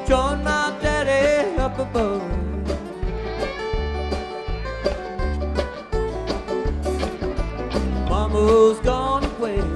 join my daddy up above. Mama's gone away.